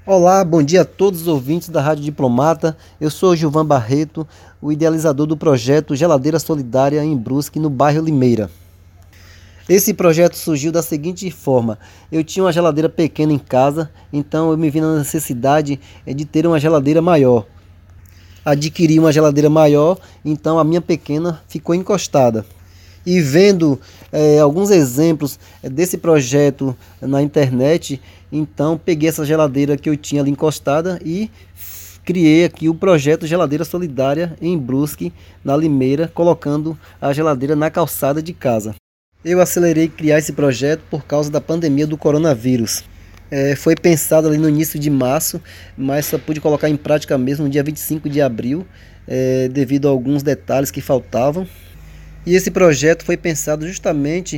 Olá, bom dia a todos os ouvintes da Rádio Diplomata. Eu sou o Gilvan Barreto, o idealizador do projeto Geladeira Solidária em Brusque, no bairro Limeira. Esse projeto surgiu da seguinte forma: eu tinha uma geladeira pequena em casa, então eu me vi na necessidade de ter uma geladeira maior. Adquiri uma geladeira maior, então a minha pequena ficou encostada. E vendo alguns exemplos desse projeto na internet, então peguei essa geladeira que eu tinha ali encostada e criei aqui o projeto Geladeira Solidária em Brusque, na Limeira, colocando a geladeira na calçada de casa. Eu acelerei criar esse projeto por causa da pandemia do coronavírus. Foi pensado ali no início de março, mas só pude colocar em prática mesmo no dia 25 de abril, devido a alguns detalhes que faltavam. E esse projeto foi pensado justamente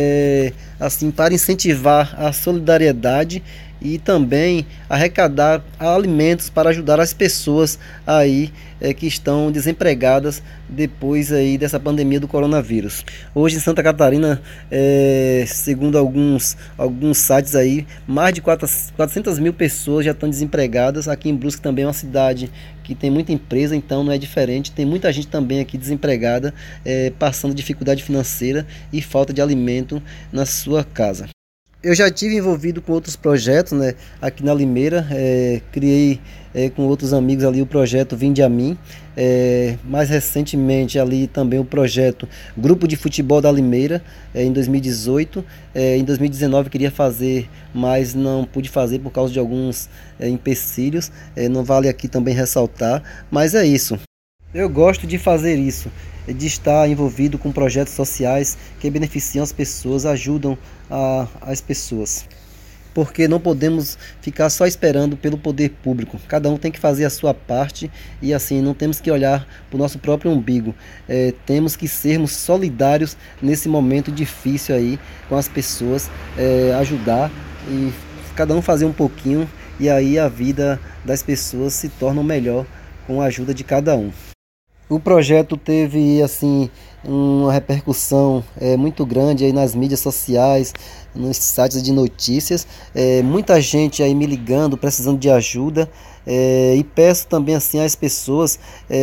assim para incentivar a solidariedade e também arrecadar alimentos para ajudar as pessoas aí que estão desempregadas depois aí dessa pandemia do coronavírus. Hoje em Santa Catarina, segundo alguns sites aí, mais de 400 mil pessoas já estão desempregadas. Aqui em Brusque também é uma cidade que tem muita empresa, então não é diferente. Tem muita gente também aqui desempregada, passando dificuldade financeira e falta de alimento na sua casa. Eu já tive envolvido com outros projetos, né, aqui na Limeira. Criei com outros amigos ali o projeto Vinde a Mim. Mais recentemente ali também o projeto Grupo de Futebol da Limeira, em 2018. Em 2019 queria fazer, mas não pude fazer por causa de alguns empecilhos. Não vale aqui também ressaltar, mas é isso. Eu gosto de fazer isso, de estar envolvido com projetos sociais que beneficiam as pessoas, ajudam as pessoas. Porque não podemos ficar só esperando pelo poder público. Cada um tem que fazer a sua parte e assim não temos que olhar para o nosso próprio umbigo. Temos que sermos solidários nesse momento difícil aí com as pessoas, ajudar e cada um fazer um pouquinho, e aí a vida das pessoas se torna melhor com a ajuda de cada um. O projeto teve assim uma repercussão muito grande aí nas mídias sociais, nos sites de notícias, muita gente aí me ligando, precisando de ajuda, e peço também assim às pessoas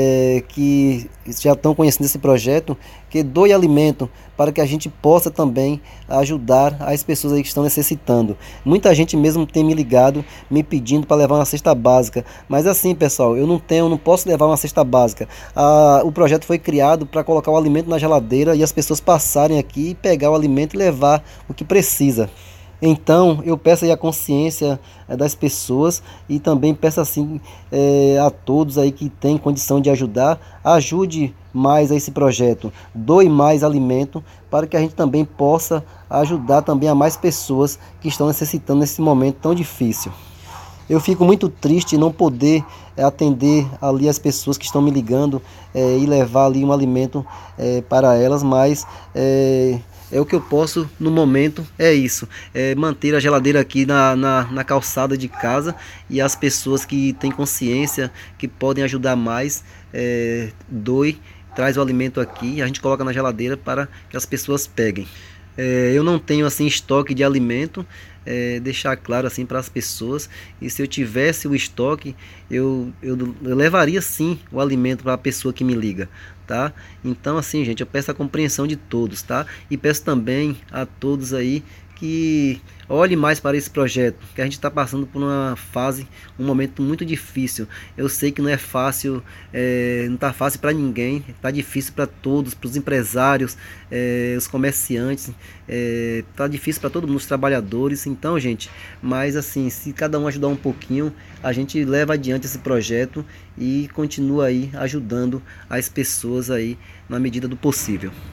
que já estão conhecendo esse projeto, que doe alimento para que a gente possa também ajudar as pessoas aí que estão necessitando. Muita gente mesmo tem me ligado, me pedindo para levar uma cesta básica, mas assim, pessoal, eu não posso levar uma cesta básica. O projeto foi criado para colocar o alimento na geladeira e as pessoas passarem aqui e pegar o alimento e levar o que precisa. Então eu peço aí a consciência das pessoas e também peço assim a todos aí que têm condição de ajudar, ajude mais a esse projeto, doe mais alimento para que a gente também possa ajudar também a mais pessoas que estão necessitando nesse momento tão difícil. Eu fico muito triste em não poder atender ali as pessoas que estão me ligando e levar ali um alimento para elas, mas o que eu posso no momento é isso, manter a geladeira aqui na calçada de casa, e as pessoas que têm consciência, que podem ajudar mais, doe, traz o alimento aqui, a gente coloca na geladeira para que as pessoas peguem. Eu não tenho assim estoque de alimento, deixar claro assim para as pessoas, e se eu tivesse o estoque, eu levaria sim o alimento para a pessoa que me liga, tá? Então assim, gente, eu peço a compreensão de todos, tá? E peço também a todos aí que olhe mais para esse projeto, que a gente está passando por uma fase, um momento muito difícil. Eu sei que não é fácil, não está fácil para ninguém, está difícil para todos, para os empresários, os comerciantes, está difícil para todo mundo, os trabalhadores. Então, gente, mas assim, se cada um ajudar um pouquinho, a gente leva adiante esse projeto e continua aí ajudando as pessoas aí na medida do possível.